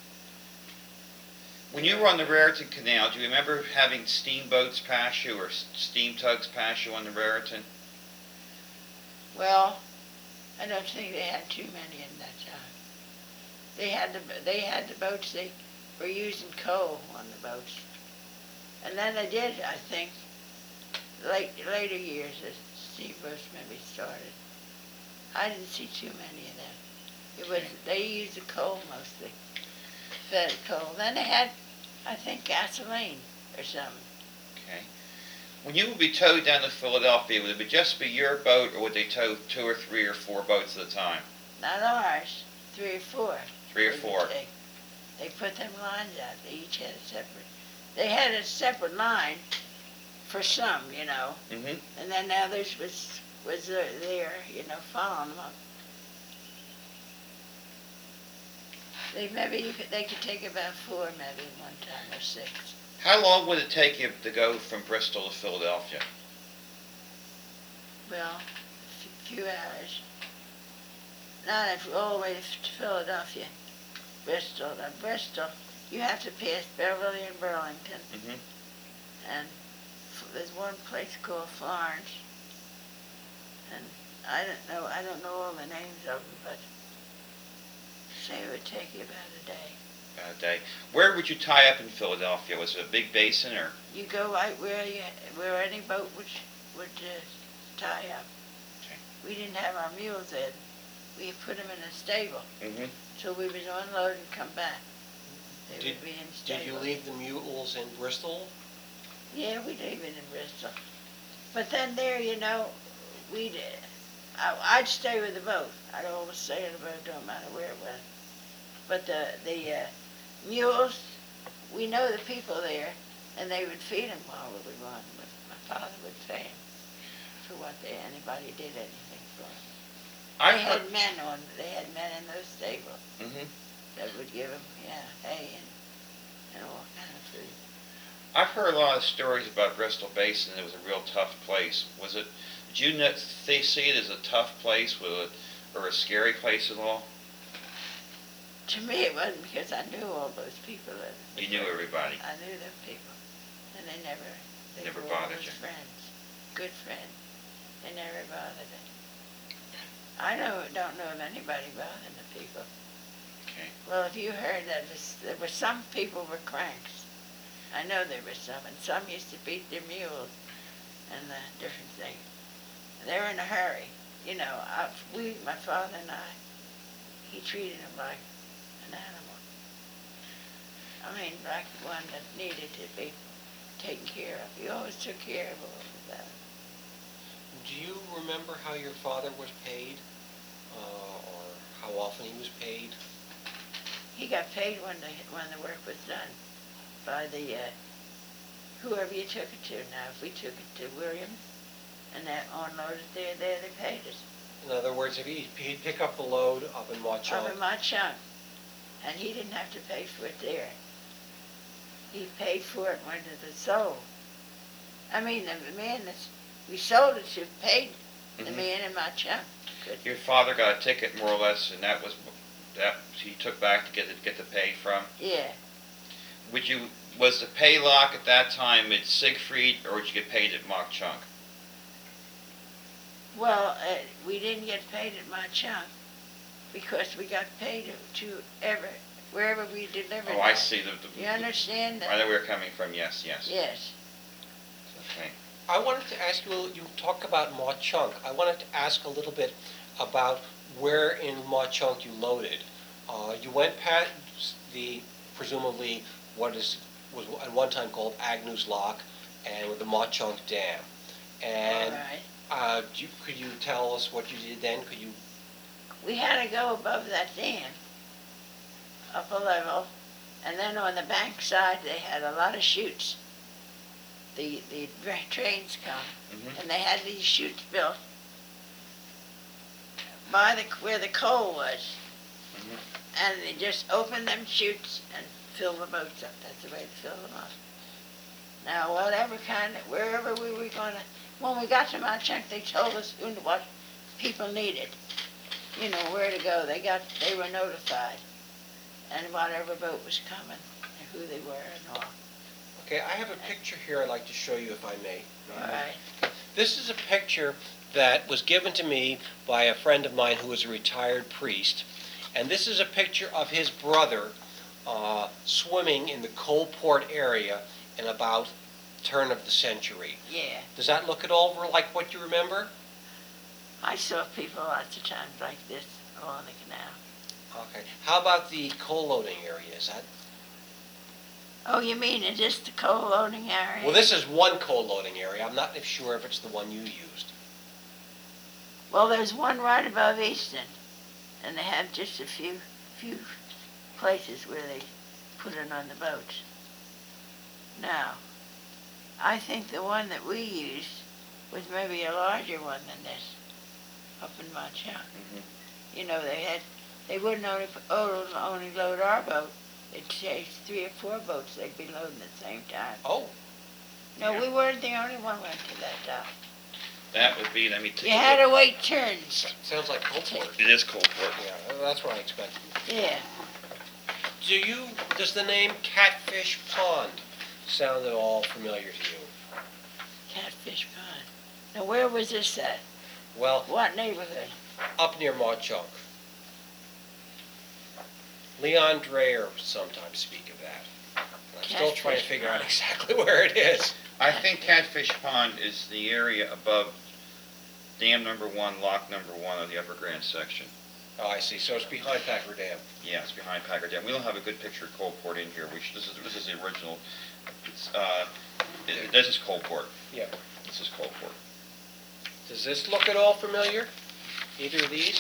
When you were on the Raritan Canal, do you remember having steamboats pass you or steam tugs pass you on the Raritan? Well, I don't think they had too many in that time. They had the boats. They were using coal on the boats, and then they did. I think later years, the steamboats maybe started. I didn't see too many of them. They used the coal mostly, fed coal. Then they had, I think, gasoline or something. Okay. When you would be towed down to Philadelphia, would it just be your boat, or would they tow 2 or 3 or 4 boats at a time? Not ours, 3 or 4. 3 or they would 4. take. They put them lines out. They each had a separate. They had a separate line for some, Mm-hmm. and then the others was there, following them up. They could take about 4 maybe one time or 6. How long would it take you to go from Bristol to Philadelphia? Well, a few hours. Not all the way to Philadelphia. Bristol. Now, Bristol, you have to pass Beverly and Burlington. Mm-hmm. And there's one place called Florence. And I don't know all the names of them, but say it would take you about a day. A day. Where would you tie up in Philadelphia? Was it a big basin or? You go right where any boat would tie up. Okay. We didn't have our mules then. We put them in a stable. Mm-hmm. So we would unload and come back. They would be in stable. Did you leave the mules in Bristol? Yeah, we'd leave it in Bristol. But then there, I'd stay with the boat. I'd always stay in the boat, don't matter where it was. But the mules, we know the people there, and they would feed them while we were gone. But my father would pay them for what anybody did anything for them. They had men in those stables Mm-hmm. that would give them, hay and all kind of food. I've heard a lot of stories about Bristol Basin. It was a real tough place. Did you they see it as a tough place or a scary place at all? To me, it wasn't because I knew all those people. You knew everybody. I knew them people, and they Never were bothered always you. friends, good friends. They never bothered us. I don't know of anybody bothering the people. Okay. Well, if you heard that there were some people were cranks. I know there were some, and some used to beat their mules and different things. They were in a hurry. My father and I, he treated them like an animal. I mean, like one that needed to be taken care of. He always took care of all of that. Do you remember how your father was paid, or how often he was paid? He got paid when the work was done by whoever you took it to. Now, if we took it to Williams and that unloaded there, they paid us. In other words, if he'd pick up the load up in Watchung. Up in my chunk, and he didn't have to pay for it there. He paid for it when it was sold. I mean, the man we sold it to paid the Mhm. man in my chunk. Your father got a ticket more or less, and that he took back to get the pay from. Yeah. Was the pay lock at that time at Siegfried, or did you get paid at Mock Chunk? Well, we didn't get paid at my chunk because we got paid to wherever we delivered. Oh, I that. see. You understand that? I know where you're coming from. Yes. Yes. Okay. I wanted to ask you talk about Mauchunk. I wanted to ask a little bit about where in Mauchunk you loaded. You went past presumably was at one time called Agnew's Lock and with the Mauchunk Dam. And All right. could you tell us what you did then? We had to go above that dam, up a level, and then on the bank side they had a lot of chutes. The trains come, Mhm. and they had these chutes built by where the coal was. And they just open them chutes and fill the boats up. That's the way to fill them up. Now, wherever we were gonna, when we got to Mount Chunk, they told us what people needed. You know, where to go. They were notified. And whatever boat was coming, and who they were and all. Okay, I have a picture here I'd like to show you if I may. All right. This is a picture that was given to me by a friend of mine who was a retired priest. And this is a picture of his brother swimming in the Coalport area in about turn of the century. Yeah. Does that look at all like what you remember? I saw people lots of times like this along the canal. Okay. How about the coal loading area? Is that? Oh, you mean is this the coal loading area? Well, this is one coal loading area. I'm not sure if it's the one you used. Well, there's one right above Easton, and they have just a few places where they put it on the boats. Now, I think the one that we used was maybe a larger one than this, up in Mount Chunk. You know, they wouldn't only load our boat. They'd take 3 or 4 boats they'd be loading at the same time. Oh. No, Yeah. we weren't the only one went to that dock. That would be, let me take You a had look. to wait turns. Sounds like Coalport. It is Coalport. Yeah, that's what I expected. Yeah. Does the name Catfish Pond sound at all familiar to you? Catfish Pond. Now, where was this at? Well, What neighborhood? up near Mauchunk. Leon Dreyer sometimes speak of that. I'm still trying to Catfish figure out Pond. exactly where it is. I think Catfish Pond is the area above dam number 1, lock number 1 of the Upper Grand section. Oh, I see. So it's behind Packer Dam. Yeah, it's behind Packard Dam. We don't have a good picture of Coalport in here. This is the original. This is Coalport. Yeah. This is Coalport. Does this look at all familiar? Either of these?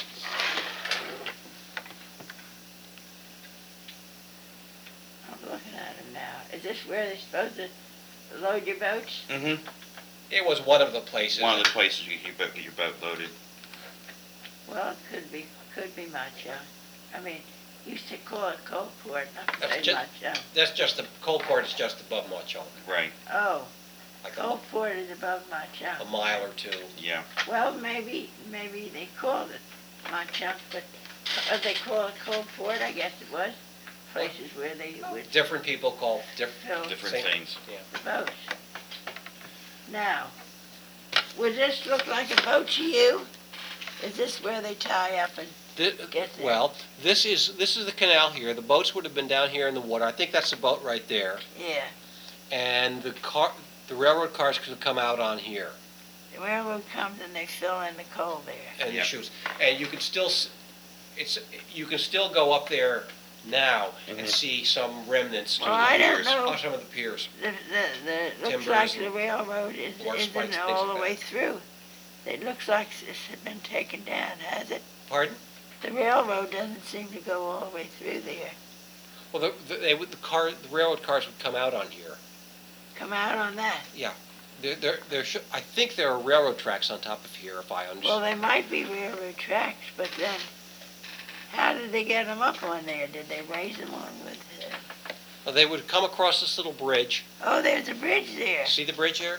I'm looking at them now. Is this where they're supposed to load your boats? Mm-hmm. It was one of the places. One of the places you get your boat loaded. Well, it could be Macho. I mean, used to call it Coalport, not to That's say ju- Macho. That's just Coalport is just above Mauchunk, Right. Oh, like Coalport is above a Macho. mile or two. Yeah. Well, maybe they called it Macho, but they call it Coalport, I guess it was. Places where they would Different people call fill Different Same. things. the boats. Now, would this look like a boat to you? Is this where they tie up and get there? Well, this is the canal here. The boats would have been down here in the water. I think that's the boat right there. Yeah, And the railroad cars could have come out on here the railroad comes and they fill in the coal there. and Yeah. the chutes. And you can still you can still go up there now and Mhm. see some remnants Well, I don't piers. know. on some of the piers. Looks Timbers like and the railroad water isn't spikes, all things the like way that. through. It looks like this had been taken down, has it? Pardon? The railroad doesn't seem to go all the way through there. Well, the railroad cars would come out on here. Come out on that. I think there are railroad tracks on top of here, if I Well, understand. they might be railroad tracks, but then, how did they get them up on there? Did they raise them on with, Well, they would come across this little bridge. oh, there's a bridge there. See the bridge there?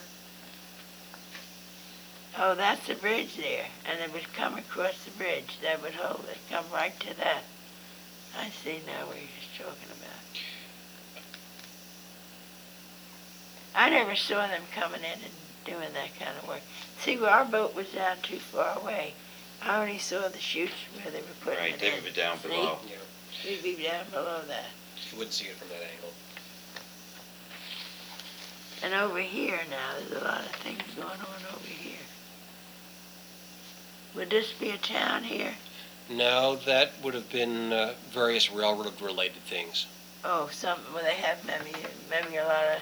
Oh, that's the bridge there, and it would come across the bridge. That would hold it, come right to that. I see now what you're talking about. I never saw them coming in and doing that kind of work. See, our boat was down too far away. I only saw the chutes where they were putting Right. it They in. would be down See? below. Yeah. We'd be down below that. You wouldn't see it from that angle. And over here now, there's a lot of things going on over here. Would this be a town here? No, that would have been various railroad-related things. Oh, well, they have maybe a lot of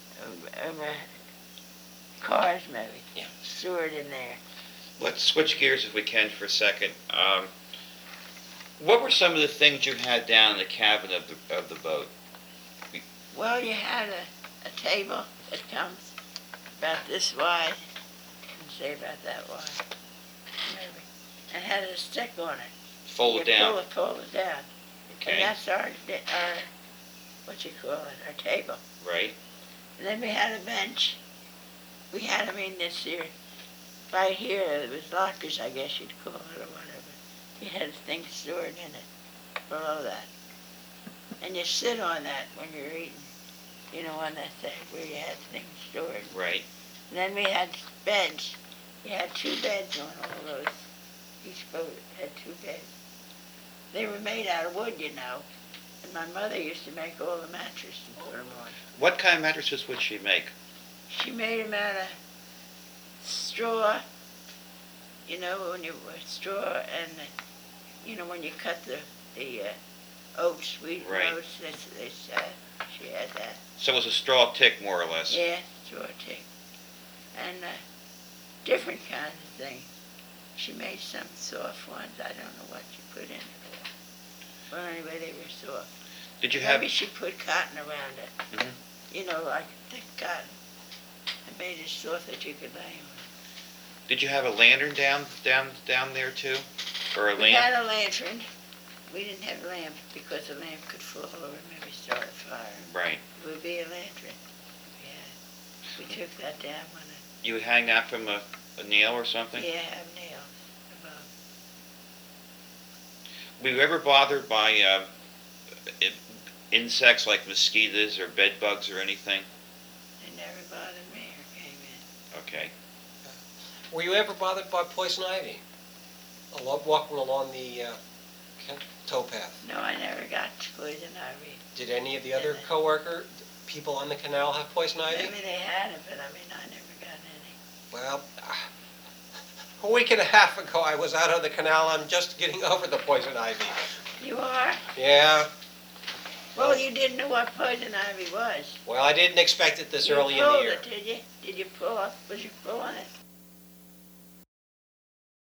cars, maybe. Yeah. Stored in there. Let's switch gears if we can for a second. What were some of the things you had down in the cabin of the boat? Well, you had a table that comes about this wide, and say about that wide, maybe, and had a stick on it. Fold it down. Fold it down. And Okay. that's our, what you call it, our table. Right. And then we had a bench. We had them in this here, right here, it was lockers, I guess you'd call it, or whatever. You had things stored in it, below that. And you sit on that when you're eating, you know, on that thing where you had things stored. Right. And then we had beds. We had 2 beds on all those. Each boat had 2 beds. They were made out of wood, you know. And my mother used to make all the mattresses and put them on. What kind of mattresses would she make? She made them out of straw, you know, when you straw and, you know, when you cut the oats, wheat Right. oats, she had that. So it was a straw tick, more or less. Yeah, straw tick. And different kinds of things. She made some soft ones. I don't know what she put in it. Well, anyway, they were soft. Did you have? Maybe she put cotton around it. Mhm. You know, like thick cotton. And made it soft that you could lay on. Did you have a lantern down there too, or a We lamp? had a lantern. We didn't have a lamp because the lamp could fall over and maybe start a fire. Right. It would be a lantern. Yeah. We took that down when You would hang that from a nail or something? yeah, have nails above. Were you ever bothered by insects like mosquitoes or bed bugs or anything? They never bothered me or came in. Okay. Were you ever bothered by poison ivy? Walking along the towpath. No, I never got poison ivy. Did any of the other people on the canal have poison ivy? Maybe they had it, but I mean, I never got any. Well, a week and a half ago I was out on the canal. I'm just getting over the poison ivy. You are? Yeah. Well, you didn't know what poison ivy was. Well, I didn't expect it this You early in the pulled year. it, did you? Did you pull up? Was you pulling it?